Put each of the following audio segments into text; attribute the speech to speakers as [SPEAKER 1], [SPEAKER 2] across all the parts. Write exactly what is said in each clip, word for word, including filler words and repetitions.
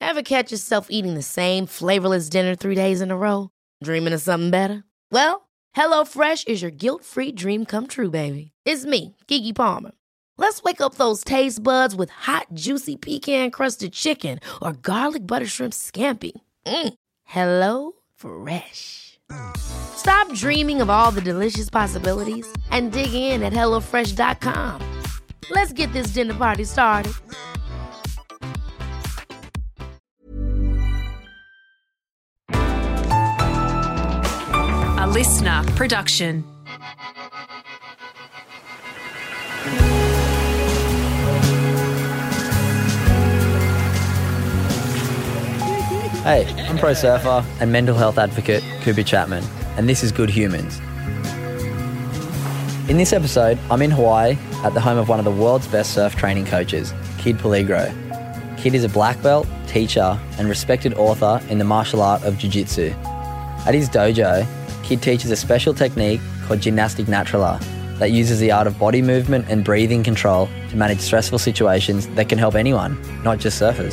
[SPEAKER 1] Ever catch yourself eating the same flavorless dinner three days in a row? Dreaming of something better? Well, HelloFresh is your guilt-free dream come true, baby. It's me, Keke Palmer. Let's wake up those taste buds with hot, juicy pecan-crusted chicken or garlic butter shrimp scampi. Mm. Hello Fresh. Stop dreaming of all the delicious possibilities and dig in at hello fresh dot com. Let's get this dinner party started.
[SPEAKER 2] A listener production.
[SPEAKER 3] Hey, I'm pro surfer and mental health advocate Cooper Chapman, and this is Good Humans. In this episode, I'm in Hawaii at the home of one of the world's best surf training coaches, Kid Peligro. Kid is a black belt, teacher, and respected author in the martial art of Jiu-Jitsu. At his dojo, Kid teaches a special technique called Gymnastic Naturala that uses the art of body movement and breathing control to manage stressful situations that can help anyone, not just surfers.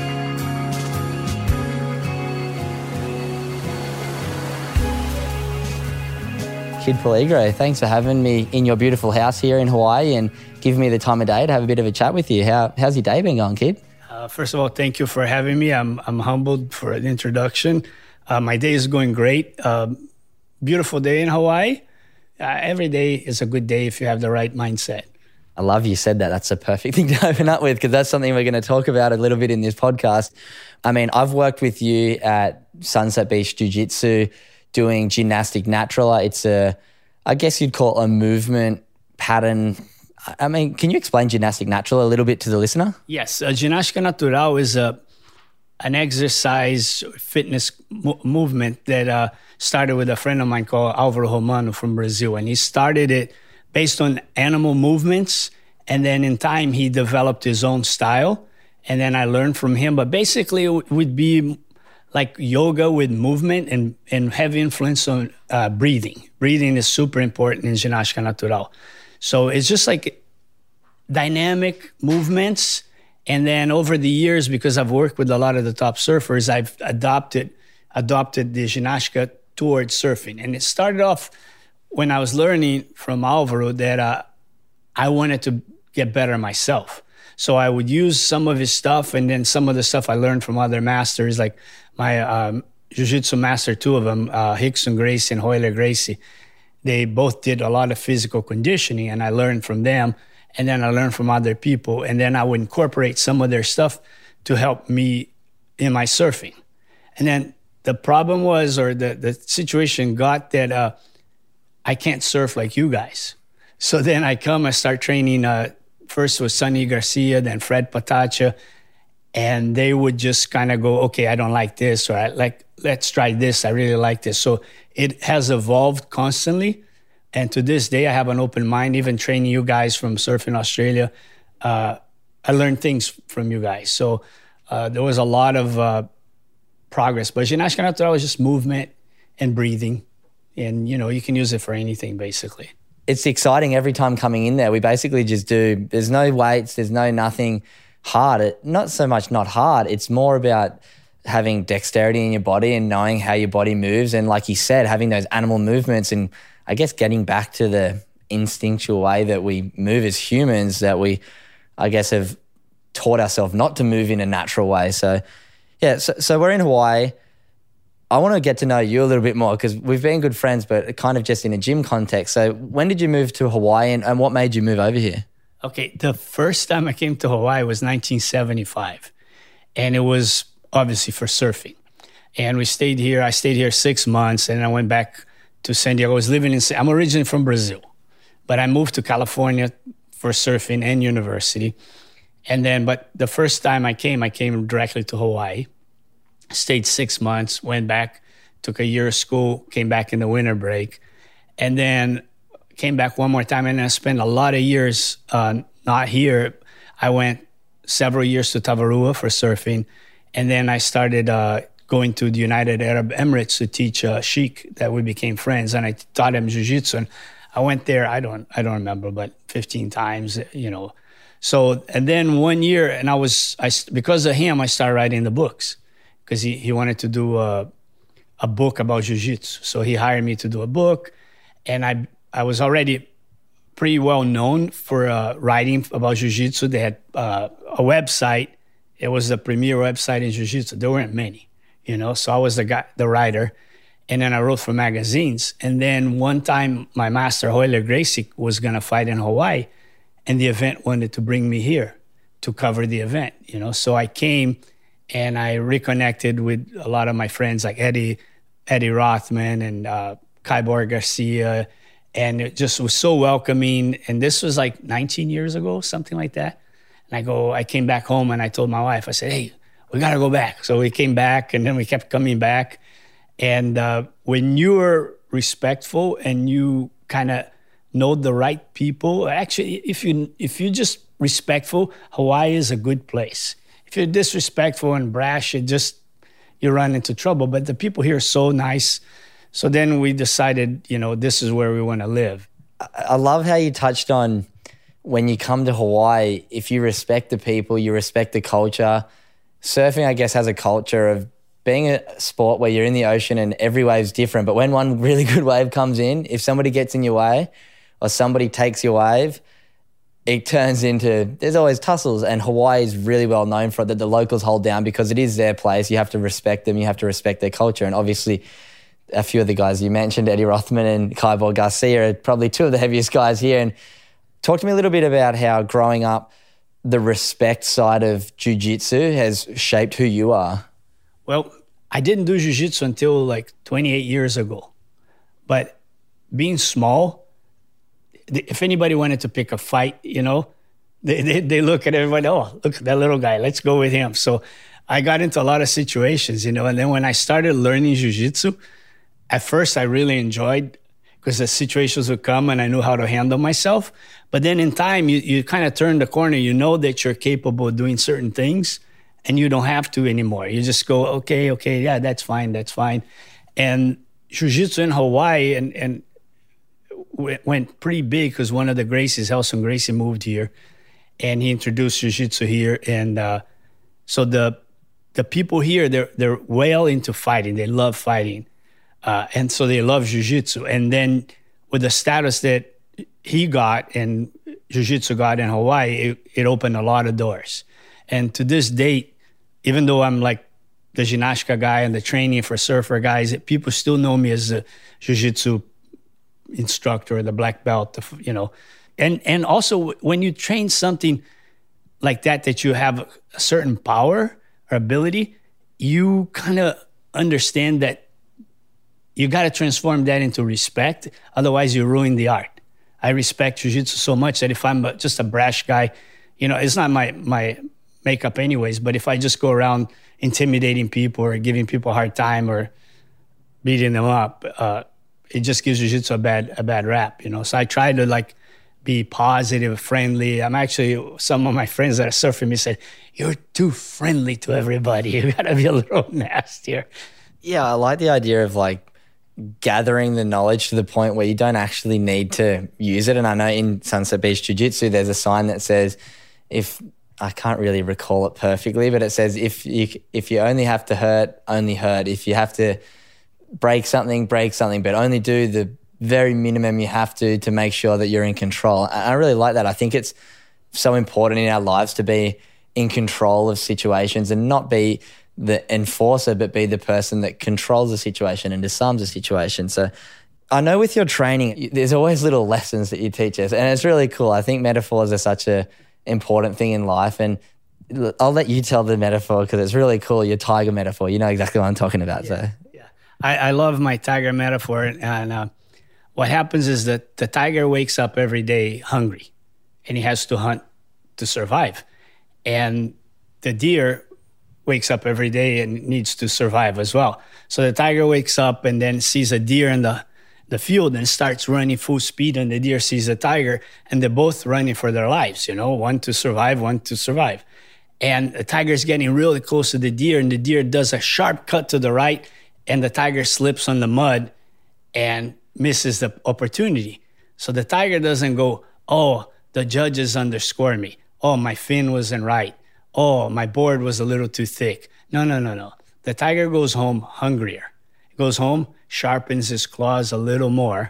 [SPEAKER 3] Kid Peligro, thanks for having me in your beautiful house here in Hawaii and giving me the time of day to have a bit of a chat with you. How, how's your day been going, Kid?
[SPEAKER 4] Uh, first of all, thank you for having me. I'm I'm humbled for the introduction. Uh, my day is going great. Uh, beautiful day in Hawaii. Uh, every day is a good day if you have the right mindset.
[SPEAKER 3] I love you said that. That's a perfect thing to open up with because that's something we're going to talk about a little bit in this podcast. I mean, I've worked with you at Sunset Beach Jiu-Jitsu doing Gymnastic Naturala. It's a, I guess you'd call it a movement pattern. I mean, can you explain Gymnastic Naturala a little bit to the listener?
[SPEAKER 4] Yes, uh, Ginástica Natural is a an exercise fitness mo- movement that uh, started with a friend of mine called Álvaro Romano from Brazil, and he started it based on animal movements, and then in time he developed his own style, and then I learned from him. But basically, it would be like yoga with movement and, and heavy influence on uh, breathing. Breathing is super important in Ginástica Natural. So it's just like dynamic movements. And then over the years, because I've worked with a lot of the top surfers, I've adopted adopted the Ginástica towards surfing. And it started off when I was learning from Álvaro that uh, I wanted to get better myself. So I would use some of his stuff and then some of the stuff I learned from other masters, like my um, Jiu-Jitsu master, two of them, uh, Rickson Gracie and Royler Gracie. They both did a lot of physical conditioning, and I learned from them. And then I learned from other people. And then I would incorporate some of their stuff to help me in my surfing. And then the problem was, or the, the situation got that uh, I can't surf like you guys. So then I come, I start training uh, first with Sonny Garcia, then Fred Patacha, and they would just kind of go, okay, I don't like this, or I like, let's try this, I really like this. So it has evolved constantly, and to this day, I have an open mind, even training you guys from Surfing Australia. Uh, I learned things from you guys. So uh, there was a lot of uh, progress, but Ginástica Natural is just movement and breathing, and you know, you can use it for anything, basically.
[SPEAKER 3] It's exciting every time coming in there. We basically just do, there's no weights, there's no nothing hard. It, not so much not hard, it's more about having dexterity in your body and knowing how your body moves. And like you said, having those animal movements and I guess getting back to the instinctual way that we move as humans that we, I guess, have taught ourselves not to move in a natural way. So, yeah, so, so we're in Hawaii. I want to get to know you a little bit more because we've been good friends, but kind of just in a gym context. So when did you move to Hawaii and, and what made you move over here?
[SPEAKER 4] Okay, the first time I came to Hawaii was nineteen seventy-five, and it was obviously for surfing. And we stayed here. I stayed here six months, and I went back to San Diego. I was living in, I'm originally from Brazil, but I moved to California for surfing and university. And then, but the first time I came, I came directly to Hawaii. Stayed six months, went back, took a year of school, came back in the winter break, and then came back one more time, and I spent a lot of years uh, not here. I went several years to Tavarua for surfing, and then I started uh, going to the United Arab Emirates to teach uh, Sheikh, that we became friends, and I taught him jiu-jitsu. And I went there, I don't I don't remember, but fifteen times, you know. So, and then one year, and I was, I, because of him, I started writing the books because he, he wanted to do a, a book about jiu-jitsu. So he hired me to do a book, and I I was already pretty well known for uh, writing about jiu-jitsu. They had uh, a website. It was the premier website in jiu-jitsu. There weren't many, you know, so I was the guy, the writer. And then I wrote for magazines. And then one time my master, Royler Gracie, was going to fight in Hawaii, and the event wanted to bring me here to cover the event, you know. So I came and I reconnected with a lot of my friends like Eddie, Eddie Rothman and uh, Kybor Garcia. And it just was so welcoming. And this was like nineteen years ago, something like that. And I go, I came back home and I told my wife, I said, hey, we got to go back. So we came back, and then we kept coming back. And uh, when you're respectful and you kind of know the right people, actually, if you if you're just respectful, Hawaii is a good place. If you're disrespectful and brash, it just, you run into trouble. But the people here are so nice. So then we decided, you know, this is where we want to live.
[SPEAKER 3] I love how you touched on when you come to Hawaii, if you respect the people, you respect the culture. Surfing, I guess, has a culture of being a sport where you're in the ocean and every wave's different. But when one really good wave comes in, if somebody gets in your way or somebody takes your wave, it turns into, there's always tussles. And Hawaii is really well known for it, that the locals hold down because it is their place. You have to respect them. You have to respect their culture. And obviously, a few of the guys you mentioned, Eddie Rothman and Kybor Garcia, are probably two of the heaviest guys here. And talk to me a little bit about how growing up, the respect side of jiu-jitsu has shaped who you are.
[SPEAKER 4] Well, I didn't do jiu-jitsu until like twenty-eight years ago. But being small, if anybody wanted to pick a fight, you know, they, they, they look at everybody, oh, look at that little guy, let's go with him. So I got into a lot of situations, you know, and then when I started learning jiu-jitsu, at first I really enjoyed, because the situations would come and I knew how to handle myself. But then in time, you, you kind of turn the corner. You know that you're capable of doing certain things and you don't have to anymore. You just go, okay, okay, yeah, that's fine, that's fine. And jiu-jitsu in Hawaii and, and went pretty big because one of the Gracies, Helson Gracie, moved here and he introduced jiu-jitsu here. And uh, so the the people here, they're, they're well into fighting. They love fighting. Uh, and so they love jiu-jitsu. And then with the status that he got and jiu-jitsu got in Hawaii, it, it opened a lot of doors. And to this date, even though I'm like the Ginástica guy and the training for surfer guys, people still know me as a jiu-jitsu instructor, the black belt, you know. And, and also when you train something like that, that you have a certain power or ability, you kind of understand that you got to transform that into respect. Otherwise, you ruin the art. I respect jiu-jitsu so much that if I'm just a brash guy, you know, it's not my my makeup anyways, but if I just go around intimidating people or giving people a hard time or beating them up, uh, it just gives jiu-jitsu a bad, a bad rap, you know? So I try to like be positive, friendly. I'm actually, some of my friends that are surfing me said, you're too friendly to everybody. You got to be a little nastier.
[SPEAKER 3] Yeah, I like the idea of like gathering the knowledge to the point where you don't actually need to use it. And I know in Sunset Beach Jiu-Jitsu, there's a sign that says, if, I can't really recall it perfectly, but it says, if you, if you only have to hurt, only hurt. If you have to break something, break something, but only do the very minimum you have to to make sure that you're in control. I really like that. I think it's so important in our lives to be in control of situations and not be the enforcer, but be the person that controls the situation and disarms the situation. So I know with your training, there's always little lessons that you teach us, and it's really cool. I think metaphors are such a important thing in life, and I'll let you tell the metaphor because it's really cool. Your tiger metaphor, you know exactly what I'm talking about.
[SPEAKER 4] Yeah,
[SPEAKER 3] so
[SPEAKER 4] yeah, I, I love my tiger metaphor, and uh, what happens is that the tiger wakes up every day hungry, and he has to hunt to survive, and the deer wakes up every day and needs to survive as well. So the tiger wakes up and then sees a deer in the, the field and starts running full speed, and the deer sees the tiger, and they're both running for their lives, you know, one to survive, one to survive. And the tiger's getting really close to the deer, and the deer does a sharp cut to the right, and the tiger slips on the mud and misses the opportunity. So the tiger doesn't go, oh, the judges underscore me. oh, my fin wasn't right. Oh, my board was a little too thick. No, no, no, no. The tiger goes home hungrier. He goes home, sharpens his claws a little more,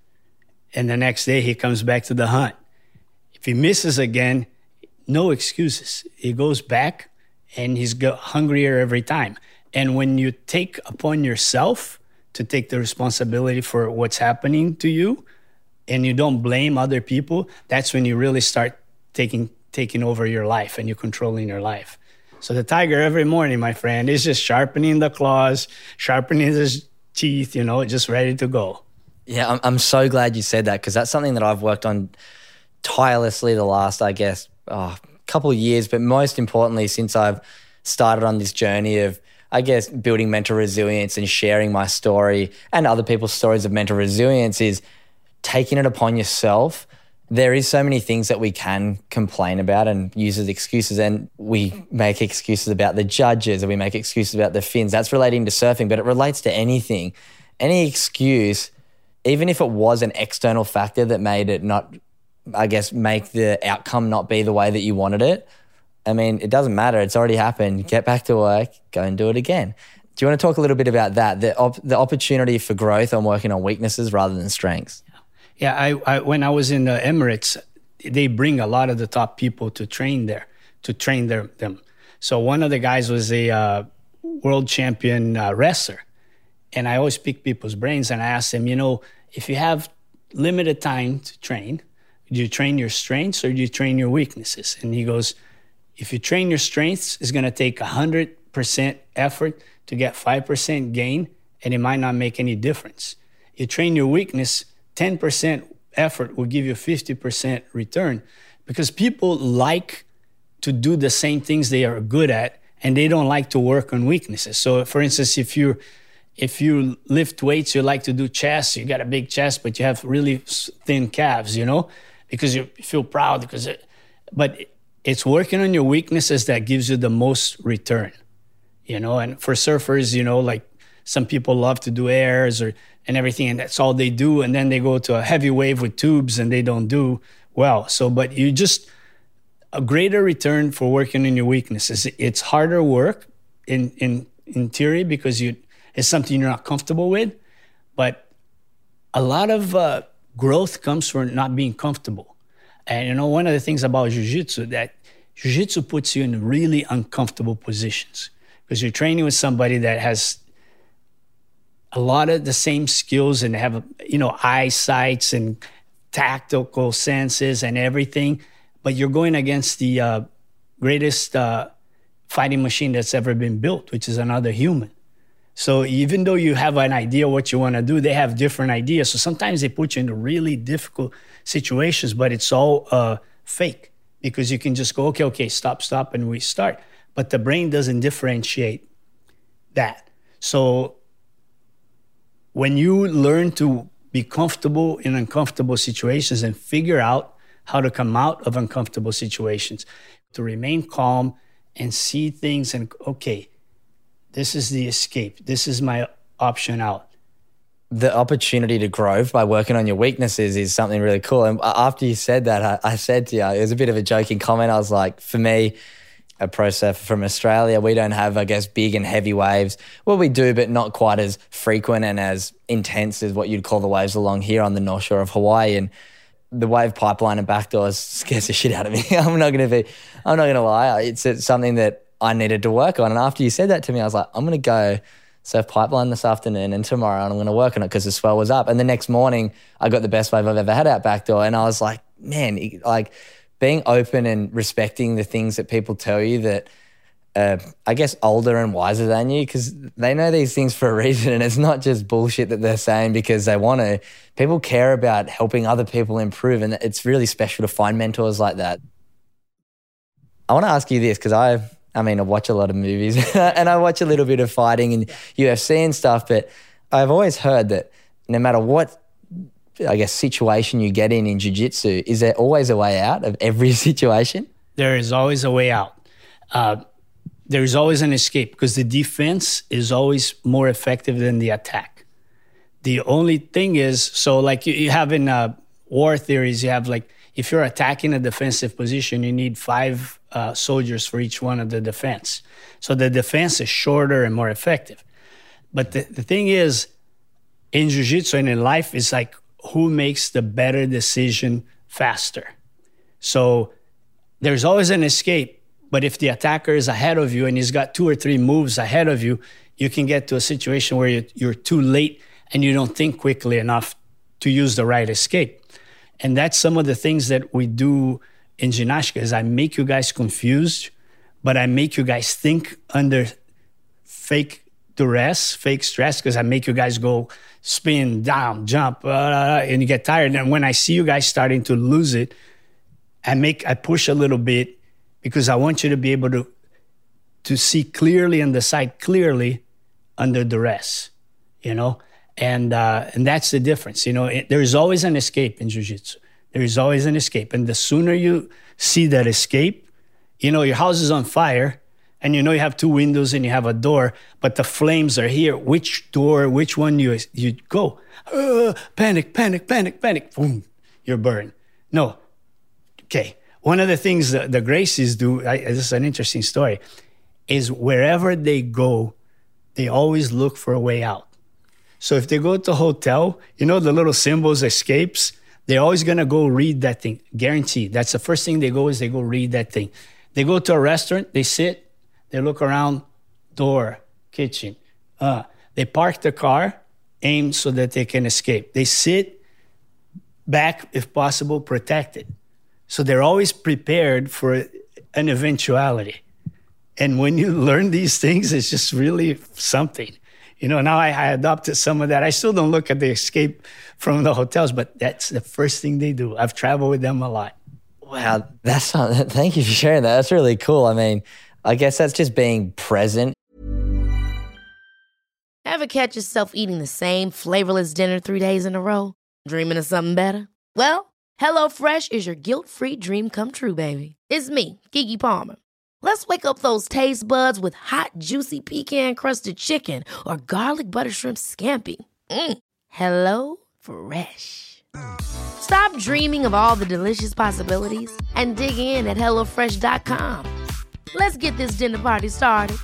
[SPEAKER 4] and the next day he comes back to the hunt. If he misses again, no excuses. He goes back and he's go hungrier every time. And when you take upon yourself to take the responsibility for what's happening to you, and you don't blame other people, that's when you really start taking taking over your life and you're controlling your life. So the tiger every morning, my friend, is just sharpening the claws, sharpening his teeth, you know, just ready to go.
[SPEAKER 3] Yeah, I'm, I'm so glad you said that, because that's something that I've worked on tirelessly the last, I guess, oh, couple of years, but most importantly, since I've started on this journey of, I guess, building mental resilience and sharing my story and other people's stories of mental resilience, is taking it upon yourself. There is so many things that we can complain about and use as excuses, and we make excuses about the judges and we make excuses about the fins. That's relating to surfing, but it relates to anything. Any excuse, even if it was an external factor that made it not, I guess, make the outcome not be the way that you wanted it, I mean, it doesn't matter. It's already happened. Get back to work, go and do it again. Do you want to talk a little bit about that, the, op- the opportunity for growth on working on weaknesses rather than strengths?
[SPEAKER 4] Yeah, I, I when I was in the Emirates, they bring a lot of the top people to train there, to train their, them. So one of the guys was a uh, world champion uh, wrestler. And I always pick people's brains and I ask them, you know, if you have limited time to train, do you train your strengths or do you train your weaknesses? And he goes, if you train your strengths, it's going to take one hundred percent effort to get five percent gain, and it might not make any difference. You train your weakness, ten percent effort will give you fifty percent return, because people like to do the same things they are good at, and they don't like to work on weaknesses. So for instance, if you if you lift weights, you like to do chest, you got a big chest, but you have really thin calves, you know, because you feel proud. Because, it, but it's working on your weaknesses that gives you the most return, you know. And for surfers, you know, like some people love to do airs or and everything, and that's all they do. And then they go to a heavy wave with tubes and they don't do well. So, but you just, a greater return for working on your weaknesses. It's harder work in, in, in theory because you, it's something you're not comfortable with, but a lot of uh, growth comes from not being comfortable. And you know, one of the things about jiu-jitsu, that jiu-jitsu puts you in really uncomfortable positions because you're training with somebody that has a lot of the same skills and have, you know, eyesights and tactical senses and everything, but you're going against the uh, greatest uh, fighting machine that's ever been built, which is another human. So even though you have an idea what you want to do, they have different ideas. So sometimes they put you into really difficult situations, but it's all uh, fake, because you can just go, okay, okay, stop, stop, and we start. But the brain doesn't differentiate that. So when you learn to be comfortable in uncomfortable situations and figure out how to come out of uncomfortable situations, to remain calm and see things and, okay, this is the escape. This is my option out.
[SPEAKER 3] The opportunity to grow by working on your weaknesses is something really cool. And after you said that, I, I said to you, it was a bit of a joking comment. I was like, for me, a pro surfer from Australia, we don't have, I guess, big and heavy waves. Well, we do, but not quite as frequent and as intense as what you'd call the waves along here on the North Shore of Hawaii. And the wave pipeline and backdoors scares the shit out of me. I'm not going to be, I'm not going to lie. It's, it's something that I needed to work on. And after you said that to me, I was like, I'm going to go surf pipeline this afternoon and tomorrow, and I'm going to work on it because the swell was up. And the next morning, I got the best wave I've ever had out backdoor. And I was like, man, like being open and respecting the things that people tell you that, uh, I guess, older and wiser than you, because they know these things for a reason. And it's not just bullshit that they're saying because they want to. People care about helping other people improve. And it's really special to find mentors like that. I want to ask you this, because I I mean, I watch a lot of movies and I watch a little bit of fighting and U F C and stuff, but I've always heard that no matter what, I guess, situation you get in in jiu-jitsu, is there always a way out of every situation?
[SPEAKER 4] There is always a way out. Uh, there's always an escape, because the defense is always more effective than the attack. The only thing is, so like you, you have in uh, war theories, you have like, if you're attacking a defensive position, you need five uh, soldiers for each one of the defense. So the defense is shorter and more effective. But the, the thing is, in jiu-jitsu and in life, it's like who makes the better decision faster. So there's always an escape, but if the attacker is ahead of you and he's got two or three moves ahead of you, you can get to a situation where you're, you're too late and you don't think quickly enough to use the right escape. And that's some of the things that we do in Ginástica is I make you guys confused, but I make you guys think under fake duress, fake stress, because I make you guys go spin, down, jump, uh, and you get tired. And when I see you guys starting to lose it, I make I push a little bit because I want you to be able to to see clearly and decide clearly under duress, you know? And uh, and that's the difference. You know, it, there is always an escape in jiu-jitsu. There is always an escape. And the sooner you see that escape, you know, your house is on fire and you know you have two windows and you have a door, but the flames are here. Which door, which one you you go? Uh, panic, panic, panic, panic. Boom, you're burned. No. Okay. One of the things that the Gracies do, I, this is an interesting story, is wherever they go, they always look for a way out. So if they go to a hotel, you know the little symbols, escapes, they're always going to go read that thing. Guaranteed. That's the first thing they go is they go read that thing. They go to a restaurant, they sit, they look around, door, kitchen. Uh, they park the car, aim so that they can escape. They sit back, if possible, protected. So they're always prepared for an eventuality. And when you learn these things, it's just really something. You know, now I, I adopted some of that. I still don't look at the escape from the hotels, but that's the first thing they do. I've traveled with them a lot.
[SPEAKER 3] Wow, that's not, thank you for sharing that. That's really cool. I mean, I guess that's just being present.
[SPEAKER 1] Ever catch yourself eating the same flavorless dinner three days in a row? Dreaming of something better? Well, HelloFresh is your guilt-free dream come true, baby. It's me, Keke Palmer. Let's wake up those taste buds with hot, juicy pecan-crusted chicken or garlic butter shrimp scampi. Mm. Hello Fresh. Stop dreaming of all the delicious possibilities and dig in at hello fresh dot com. Let's get this dinner party started.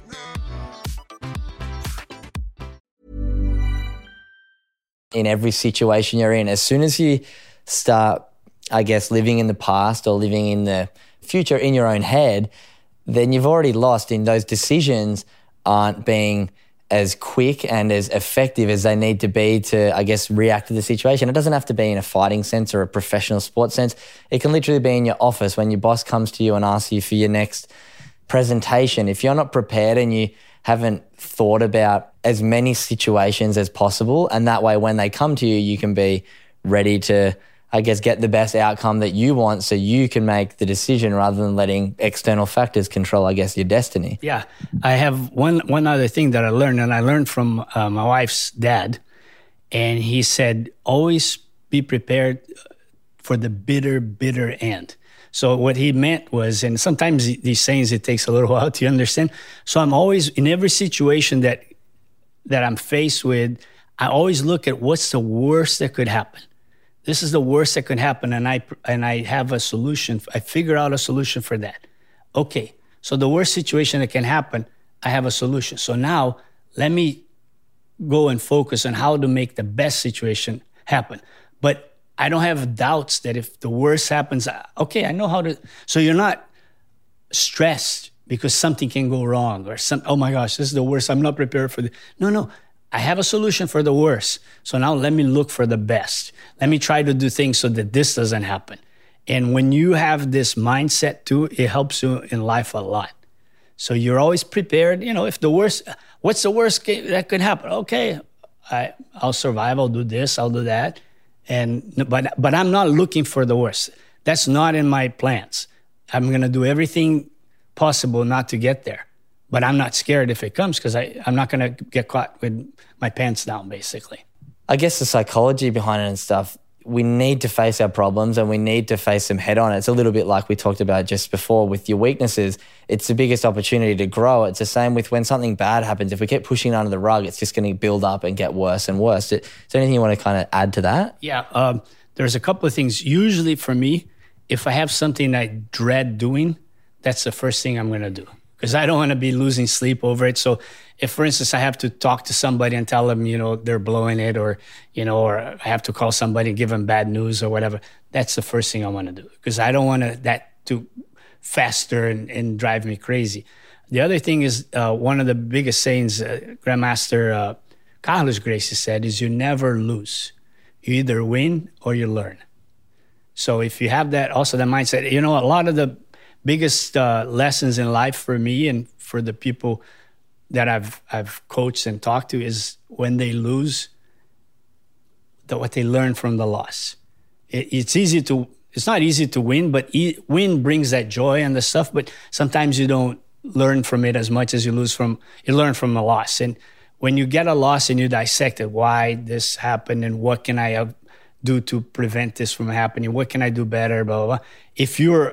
[SPEAKER 3] In every situation you're in, as soon as you start, I guess, living in the past or living in the future in your own head, then you've already lost in those decisions aren't being as quick and as effective as they need to be to, I guess, react to the situation. It doesn't have to be in a fighting sense or a professional sports sense. It can literally be in your office when your boss comes to you and asks you for your next presentation. If you're not prepared and you haven't thought about as many situations as possible, and that way when they come to you, you can be ready to, I guess, get the best outcome that you want so you can make the decision rather than letting external factors control, I guess, your destiny.
[SPEAKER 4] Yeah. I have one one other thing that I learned, and I learned from uh, my wife's dad, and he said, always be prepared for the bitter, bitter end. So what he meant was, and sometimes these sayings, it takes a little while to understand. So I'm always, in every situation that that I'm faced with, I always look at what's the worst that could happen. This is the worst that could happen, and I and I have a solution. I figure out a solution for that. Okay, so the worst situation that can happen, I have a solution. So now let me go and focus on how to make the best situation happen. But I don't have doubts that if the worst happens, okay, I know how to. So you're not stressed because something can go wrong or some. Oh my gosh, this is the worst. I'm not prepared for this. No, no. I have a solution for the worst. So now let me look for the best. Let me try to do things so that this doesn't happen. And when you have this mindset too, it helps you in life a lot. So you're always prepared. You know, if the worst, what's the worst that could happen? Okay, I, I'll survive. I'll do this. I'll do that. And but but I'm not looking for the worst. That's not in my plans. I'm gonna do everything possible not to get there. But I'm not scared if it comes because I'm not going to get caught with my pants down, basically.
[SPEAKER 3] I guess the psychology behind it and stuff, we need to face our problems and we need to face them head on. It's a little bit like we talked about just before with your weaknesses. It's the biggest opportunity to grow. It's the same with when something bad happens. If we keep pushing it under the rug, it's just going to build up and get worse and worse. Is there anything you want to kind of add to that?
[SPEAKER 4] Yeah, um, there's a couple of things. Usually for me, if I have something I dread doing, that's the first thing I'm going to do, because I don't want to be losing sleep over it. So if, for instance, I have to talk to somebody and tell them, you know, they're blowing it, or, you know, or I have to call somebody and give them bad news or whatever, that's the first thing I want to do, because I don't want to, that to fester and, and drive me crazy. The other thing is, uh, one of the biggest sayings uh, Grandmaster uh, Carlos Gracie said is, you never lose. You either win or you learn. So if you have that, also that mindset, you know, a lot of the biggest uh, lessons in life for me and for the people that I've I've coached and talked to is when they lose, the, what they learn from the loss. It, it's easy to, it's not easy to win, but e- win brings that joy and the stuff, but sometimes you don't learn from it as much as you lose from, you learn from a loss. And when you get a loss and you dissect it, why this happened and what can I have, do to prevent this from happening? What can I do better? Blah, blah, blah. If you're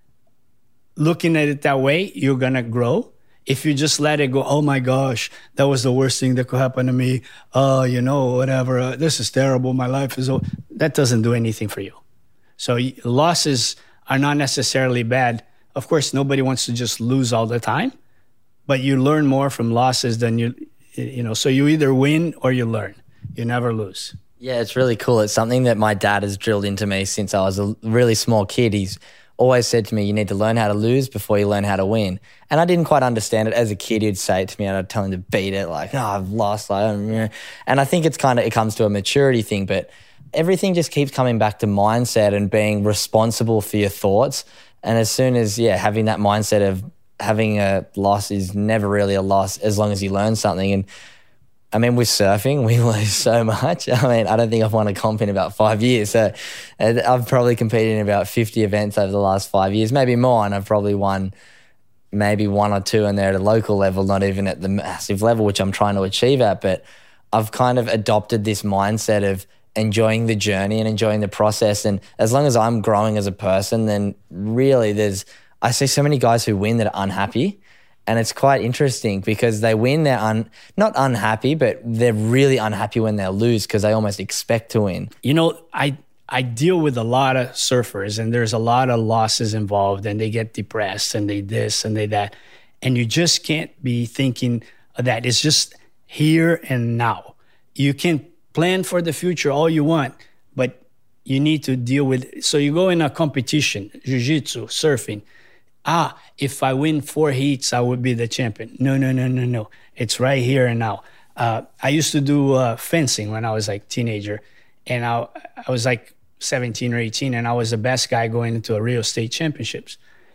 [SPEAKER 4] looking at it that way, you're going to grow. If you just let it go, oh my gosh, that was the worst thing that could happen to me. Oh, uh, you know, whatever. Uh, this is terrible. My life is over. That doesn't do anything for you. So losses are not necessarily bad. Of course, nobody wants to just lose all the time, but you learn more from losses than you, you know, so you either win or you learn. You never lose.
[SPEAKER 3] Yeah, it's really cool. It's something that my dad has drilled into me since I was a really small kid. He's always said to me, you need to learn how to lose before you learn how to win. And I didn't quite understand it. As a kid, he'd say it to me and I'd tell him to beat it, like, oh, I've lost. Like, and I think it's kind of, it comes to a maturity thing, but everything just keeps coming back to mindset and being responsible for your thoughts. And as soon as, yeah, having that mindset of having a loss is never really a loss as long as you learn something. And I mean, with surfing, we lose so much. I mean, I don't think I've won a comp in about five years. So I've probably competed in about fifty events over the last five years, maybe more. And I've probably won maybe one or two, and they're at a local level, not even at the massive level, which I'm trying to achieve at. But I've kind of adopted this mindset of enjoying the journey and enjoying the process. And as long as I'm growing as a person, then really there's, I see so many guys who win that are unhappy. And it's quite interesting because they win, they're un, not unhappy, but they're really unhappy when they lose because they almost expect to win.
[SPEAKER 4] You know, I I deal with a lot of surfers and there's a lot of losses involved and they get depressed and they this and they that. And you just can't be thinking of that. It's just here and now. You can plan for the future all you want, but you need to deal with, so you go in a competition, jiu-jitsu, surfing, ah, if I win four heats, I would be the champion. No, no, no, no, no. It's right here and now. Uh, I used to do uh, fencing when I was like teenager, and I, I was like seventeen or eighteen, and I was the best guy going into a Rio State Championships.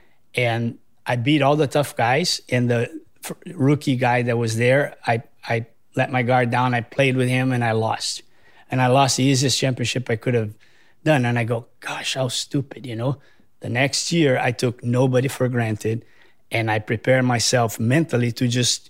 [SPEAKER 4] And I beat all the tough guys, and the rookie guy that was there, I, I let my guard down, I played with him, and I lost. And I lost the easiest championship I could have done. And I go, gosh, how stupid, you know? The next year, I took nobody for granted, and I prepared myself mentally to just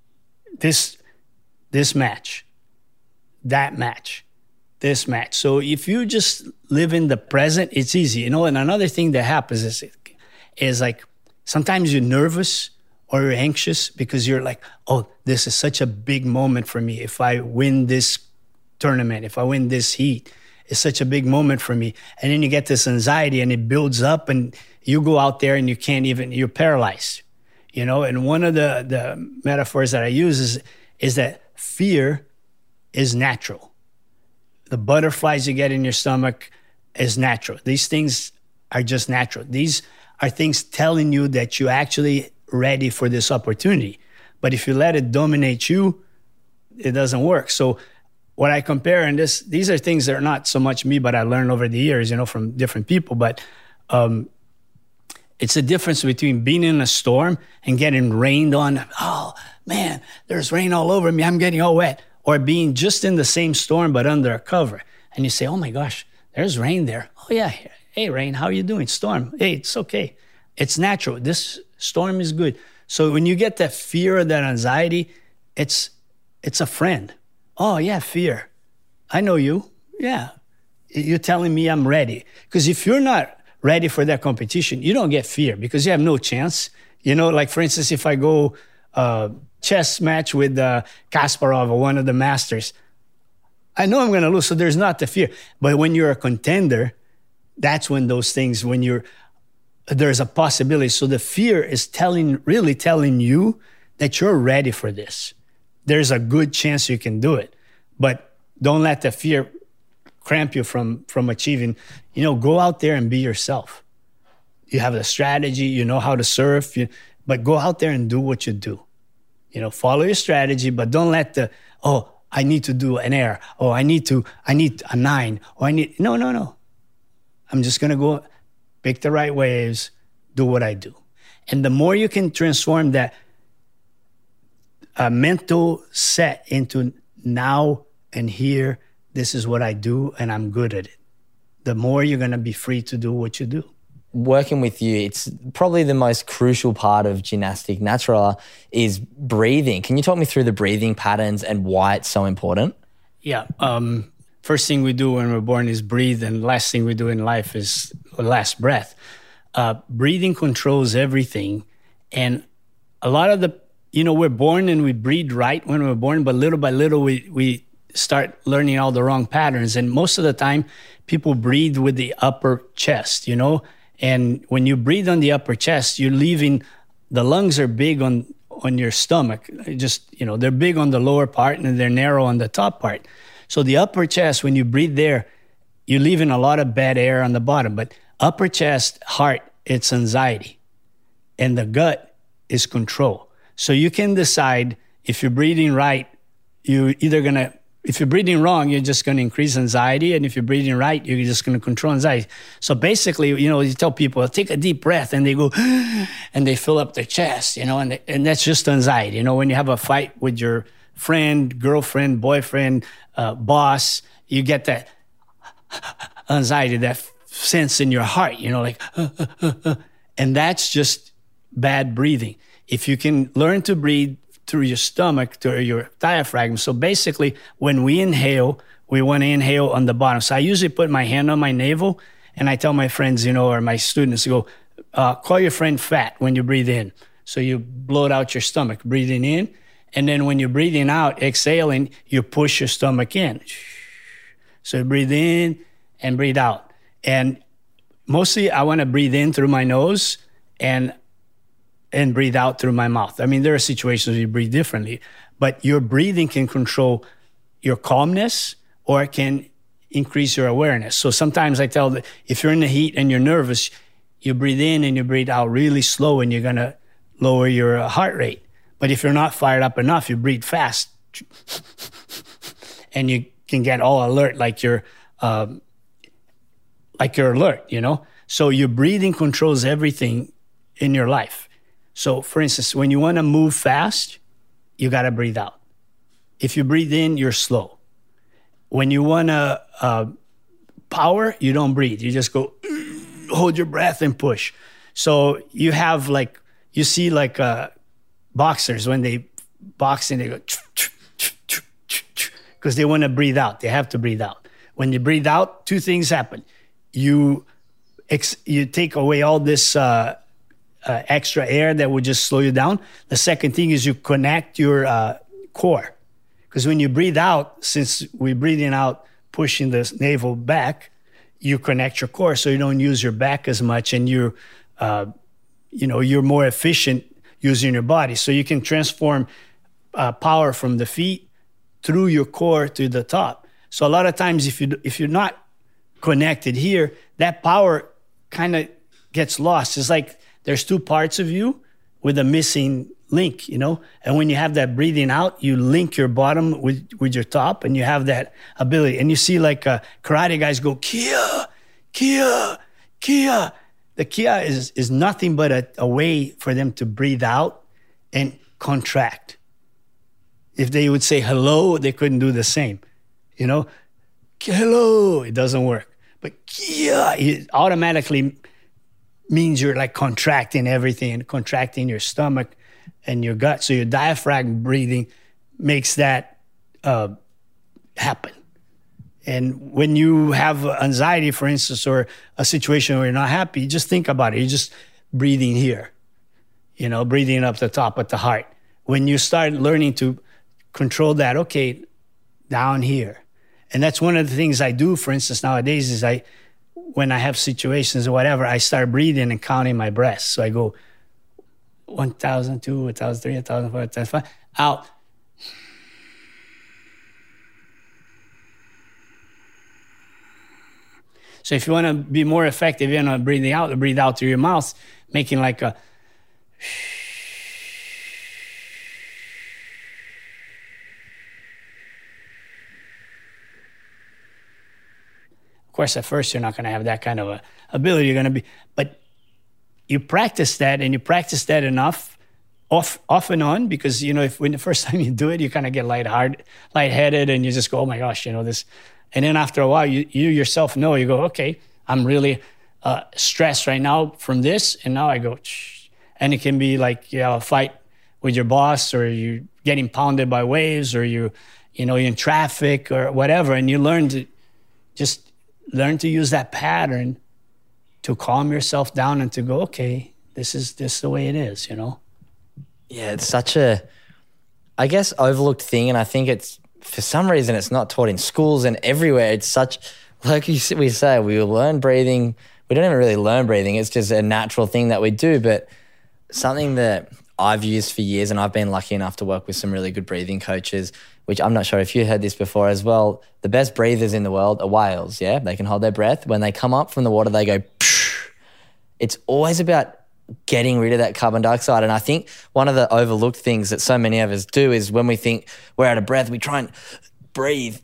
[SPEAKER 4] this, this match, that match, this match. So if you just live in the present, it's easy. You know, and another thing that happens is, is like sometimes you're nervous or you're anxious because you're like, oh, this is such a big moment for me. If I win this tournament, if I win this heat, it's such a big moment for me. And then you get this anxiety and it builds up and you go out there and you can't even, you're paralyzed, you know? And one of the, the metaphors that I use is, is that fear is natural. The butterflies you get in your stomach is natural. These things are just natural. These are things telling you that you're actually ready for this opportunity. But if you let it dominate you, it doesn't work. So what I compare, and this, these are things that are not so much me, but I learned over the years, you know, from different people. But um, it's a difference between being in a storm and getting rained on. Oh, man, there's rain all over me. I'm getting all wet. Or being just in the same storm, but under a cover. And you say, oh, my gosh, there's rain there. Oh, yeah. Hey, rain, how are you doing? Storm. Hey, it's okay. It's natural. This storm is good. So when you get that fear or that anxiety, it's it's a friend. Oh, yeah, fear. I know you. Yeah. You're telling me I'm ready. Because if you're not ready for that competition, you don't get fear because you have no chance. You know, like, for instance, if I go uh, chess match with uh, Kasparov or one of the masters, I know I'm going to lose, so there's not the fear. But when you're a contender, that's when those things, when you're, there's a possibility. So the fear is telling, really telling you that you're ready for this. There's a good chance you can do it, but don't let the fear cramp you from, from achieving. You know, go out there and be yourself. You have a strategy, you know how to surf, you, but go out there and do what you do. You know, follow your strategy, but don't let the, oh, I need to do an air. Oh, I need to, I need a nine. Oh, I need, no, no, no. I'm just going to go pick the right waves, do what I do. And the more you can transform that uh, mental set into now and here, this is what I do and I'm good at it, the more you're going to be free to do what you do.
[SPEAKER 3] Working with you, it's probably the most crucial part of Gymnastic Natural is breathing. Can you talk me through the breathing patterns and why it's so important?
[SPEAKER 4] Yeah. Um, first thing we do when we're born is breathe, and last thing we do in life is last breath. Uh, breathing controls everything. And a lot of the, you know, we're born and we breathe right when we're born, but little by little we, we start learning all the wrong patterns. And most of the time people breathe with the upper chest, you know? And when you breathe on the upper chest, you're leaving, the lungs are big on, on your stomach. Just, you know, they're big on the lower part and they're narrow on the top part. So the upper chest, when you breathe there, you're leaving a lot of bad air on the bottom. But upper chest, heart, it's anxiety. And the gut is control. So you can decide if you're breathing right, you're either going to, if you're breathing wrong, you're just going to increase anxiety. And if you're breathing right, you're just going to control anxiety. So basically, you know, you tell people, take a deep breath, and they go, and they fill up their chest, you know, and, and that's just anxiety. You know, when you have a fight with your friend, girlfriend, boyfriend, uh, boss, you get that anxiety, that sense in your heart, you know, like, and that's just bad breathing. If you can learn to breathe through your stomach, through your diaphragm. So basically, when we inhale, we want to inhale on the bottom. So I usually put my hand on my navel, and I tell my friends, you know, or my students, go, uh, call your friend fat when you breathe in. So you bloat out your stomach, breathing in. And then when you're breathing out, exhaling, you push your stomach in. So you breathe in and breathe out. And mostly I want to breathe in through my nose and and breathe out through my mouth. I mean, there are situations where you breathe differently, but your breathing can control your calmness or it can increase your awareness. So sometimes I tell that if you're in the heat and you're nervous, you breathe in and you breathe out really slow and you're gonna lower your heart rate. But if you're not fired up enough, you breathe fast and you can get all alert like you're, um, like you're alert, you know? So your breathing controls everything in your life. So, for instance, when you want to move fast, you got to breathe out. If you breathe in, you're slow. When you want to uh, power, you don't breathe. You just go, hold your breath and push. So you have like, you see like uh, boxers when they box and they go, because they want to breathe out. They have to breathe out. When you breathe out, two things happen. You, ex- you take away all this uh, Uh, extra air that would just slow you down. The second thing is you connect your uh, core. Because when you breathe out, since we're breathing out, pushing the navel back, you connect your core so you don't use your back as much and you're, uh, you know, you're more efficient using your body. So you can transform uh, power from the feet through your core to the top. So a lot of times if, you, if you're not connected here, that power kind of gets lost. It's like there's two parts of you with a missing link, you know? And when you have that breathing out, you link your bottom with, with your top and you have that ability. And you see like uh, karate guys go, Kia, Kia, Kia. The Kia is, is nothing but a, a way for them to breathe out and contract. If they would say hello, they couldn't do the same, you know? Hello, it doesn't work. But Kia, it automatically means you're like contracting everything, contracting your stomach and your gut. So your diaphragm breathing makes that uh, happen. And when you have anxiety, for instance, or a situation where you're not happy, just think about it. You're just breathing here, you know, breathing up the top at the heart. When you start learning to control that, okay, down here. And that's one of the things I do, for instance, nowadays is I, when I have situations or whatever, I start breathing and counting my breaths. So I go one thousand two, one thousand three, one thousand four, one thousand five, out. So if you want to be more effective, you know, breathing out, breathe out through your mouth, making like a... Of course, at first, you're not going to have that kind of a ability. You're going to be, but you practice that, and you practice that enough, off, off and on, because, you know, if when the first time you do it, you kind of get lighthearted, lightheaded, and you just go, oh my gosh, you know, this. And then after a while, you, you yourself know, you go, okay, I'm really uh, stressed right now from this, and now I go, shh. And it can be like, you know, a fight with your boss, or you getting pounded by waves, or you, you know, you're in traffic or whatever, and you learn to just learn to use that pattern to calm yourself down and to go, okay, this is this is the way it is, you know?
[SPEAKER 3] Yeah, it's such a, I guess, overlooked thing. And I think it's, for some reason, it's not taught in schools and everywhere. It's such, like you, we say, we learn breathing. We don't even really learn breathing. It's just a natural thing that we do. But something that I've used for years, and I've been lucky enough to work with some really good breathing coaches, which I'm not sure if you heard this before as well. The best breathers in the world are whales, yeah? They can hold their breath. When they come up from the water, they go, psh. It's always about getting rid of that carbon dioxide. And I think one of the overlooked things that so many of us do is when we think we're out of breath, we try and breathe.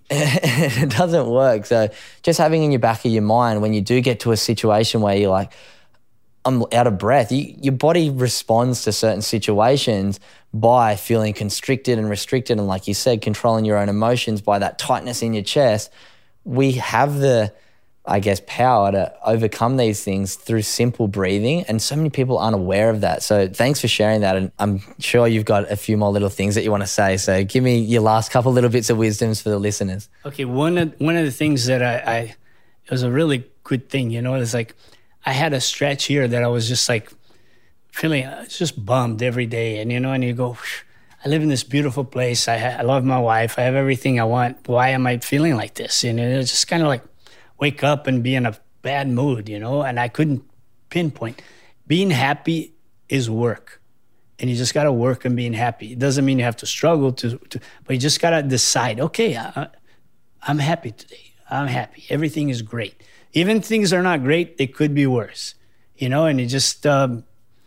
[SPEAKER 3] It doesn't work. So just having in your back of your mind, when you do get to a situation where you're like, I'm out of breath, you, your body responds to certain situations by feeling constricted and restricted, and like you said, controlling your own emotions by that tightness in your chest. We have the, I guess, power to overcome these things through simple breathing, and so many people aren't aware of that. So thanks for sharing that, and I'm sure you've got a few more little things that you want to say. So give me your last couple little bits of wisdoms for the listeners.
[SPEAKER 4] Okay, one of one of the things that I, I it was a really good thing, you know, it's like I had a stretch here that I was just like feeling uh, just bummed every day. And, you know, and you go, I live in this beautiful place. I, ha- I love my wife. I have everything I want. Why am I feeling like this? And it's just kind of like wake up and be in a bad mood, you know, and I couldn't pinpoint. Being happy is work. And you just got to work on being happy. It doesn't mean you have to struggle to, to but you just got to decide, okay, I, I'm happy today. I'm happy. Everything is great. Even things are not great, they could be worse, you know, and it just, um,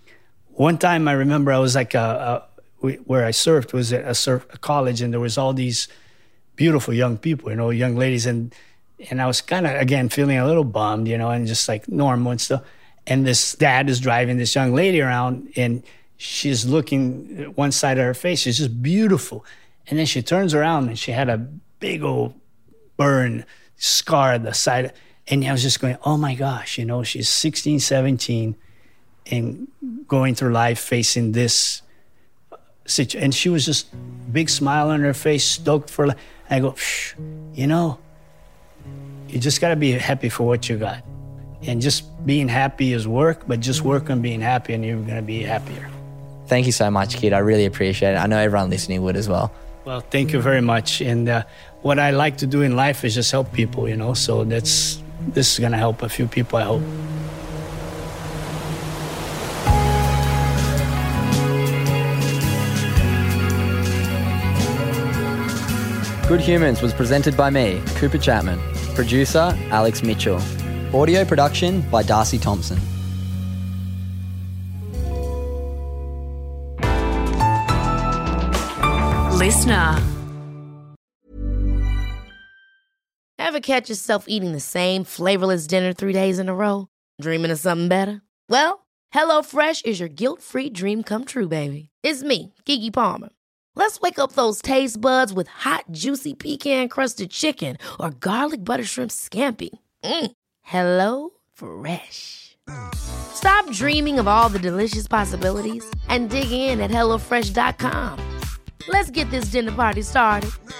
[SPEAKER 4] one time I remember I was like, a, a, where I surfed was at a, surf, a college, and there was all these beautiful young people, you know, young ladies, and and I was kind of, again, feeling a little bummed, you know, and just like normal and stuff. And this dad is driving this young lady around, and she's looking at one side of her face, she's just beautiful. And then she turns around, and she had a big old burn scar on the side. And I was just going, oh my gosh, you know, she's sixteen, seventeen and going through life facing this situation. And she was just big smile on her face, stoked for life. I go, Shh, you know, you just got to be happy for what you got. And just being happy is work, but just work on being happy and you're going to be happier.
[SPEAKER 3] Thank you so much, Kid. I really appreciate it. I know everyone listening would as well.
[SPEAKER 4] Well, thank you very much. And uh, what I like to do in life is just help people, you know, so that's, this is going to help a few people, I hope.
[SPEAKER 3] Good Humans was presented by me, Cooper Chapman. Producer, Alex Mitchell. Audio production by Darcy Thompson.
[SPEAKER 2] Listener.
[SPEAKER 1] Ever catch yourself eating the same flavorless dinner three days in a row? Dreaming of something better? Well, HelloFresh is your guilt-free dream come true, baby. It's me, Keke Palmer. Let's wake up those taste buds with hot, juicy pecan-crusted chicken or garlic butter shrimp scampi. Mm. Hello Fresh. Stop dreaming of all the delicious possibilities and dig in at hello fresh dot com. Let's get this dinner party started.